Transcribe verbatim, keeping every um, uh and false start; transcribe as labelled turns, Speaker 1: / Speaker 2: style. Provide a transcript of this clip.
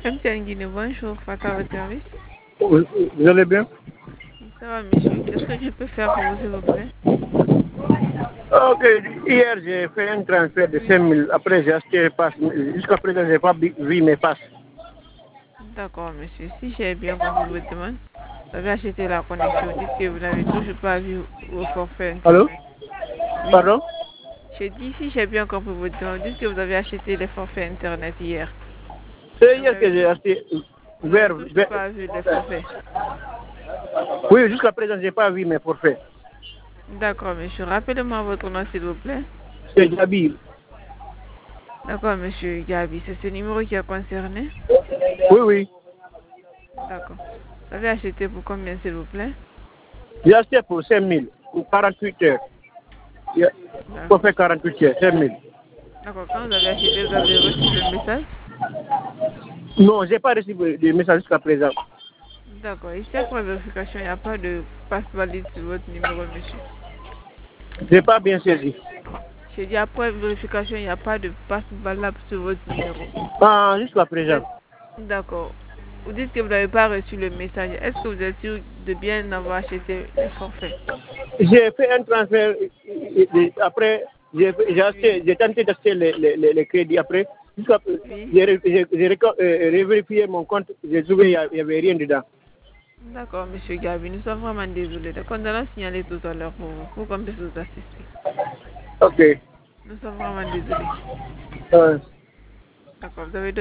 Speaker 1: M T N Guinée, bonjour, Fata à votre service.
Speaker 2: Vous, vous allez bien?
Speaker 1: Ça va, monsieur. Qu'est-ce que je peux faire pour vous, s'il vous plaît?
Speaker 2: Ok, hier j'ai fait un transfert de cinq mille. Après j'ai acheté les passes. Jusqu'à présent, je n'ai pas vu mes passes.
Speaker 1: D'accord, monsieur. Si j'ai bien compris votre demande, vous avez acheté la connexion. Dites que vous n'avez toujours pas vu vos forfaits
Speaker 2: Allô?
Speaker 1: Internet. Oui.
Speaker 2: Pardon?
Speaker 1: J'ai dit, si j'ai bien compris votre demande, dites que vous avez acheté les forfaits Internet hier.
Speaker 2: C'est
Speaker 1: Mais vous
Speaker 2: hier que
Speaker 1: n'avez
Speaker 2: j'ai
Speaker 1: tou-
Speaker 2: acheté
Speaker 1: vous n'avez
Speaker 2: vers,
Speaker 1: toujours
Speaker 2: vers-
Speaker 1: pas vu les forfaits.
Speaker 2: Oui, jusqu'à présent, je n'ai pas vu mes forfaits.
Speaker 1: D'accord, monsieur. Rappelez-moi votre nom, s'il vous plaît.
Speaker 2: C'est Gabi.
Speaker 1: D'accord, monsieur Gabi. C'est ce numéro qui est concerné?
Speaker 2: Oui, oui.
Speaker 1: D'accord. Vous avez acheté pour combien, s'il vous plaît?
Speaker 2: J'ai acheté pour cinq mille, pour quarante-huit heures. Il faut
Speaker 1: D'accord.
Speaker 2: faire quarante-huit heures, cinq mille.
Speaker 1: D'accord. Quand vous avez acheté, vous avez reçu le message?
Speaker 2: Non, je n'ai pas reçu de message jusqu'à présent.
Speaker 1: D'accord. Ici, après vérification, il n'y a pas de passe valide sur votre numéro, monsieur.
Speaker 2: Je n'ai pas bien saisi.
Speaker 1: J'ai dit après vérification, il n'y a pas de passe valable sur votre numéro.
Speaker 2: Ah, jusqu'à
Speaker 1: Vous
Speaker 2: présent.
Speaker 1: êtes d'accord. Vous dites que vous n'avez pas reçu le message. Est-ce que vous êtes sûr de bien avoir acheté les forfaits?
Speaker 2: J'ai fait un transfert. euh, euh, Après, j'ai j'ai
Speaker 1: Oui.
Speaker 2: acheté- j'ai tenté d'acheter les, les, les, les crédits. Après, jusqu'à-
Speaker 1: Oui.
Speaker 2: j'ai ré- j'ai- j'ai réco- euh, revérifié mon compte. J'ai trouvé qu'il n'y avait rien dedans.
Speaker 1: D'accord, monsieur Gabi. Nous sommes vraiment désolés. Donc, on allons signaler tout à l'heure pour vous, pour qu'on puisse vous assister.
Speaker 2: Ok.
Speaker 1: Nous sommes vraiment désolés.
Speaker 2: Euh,
Speaker 1: D'accord. Vous avez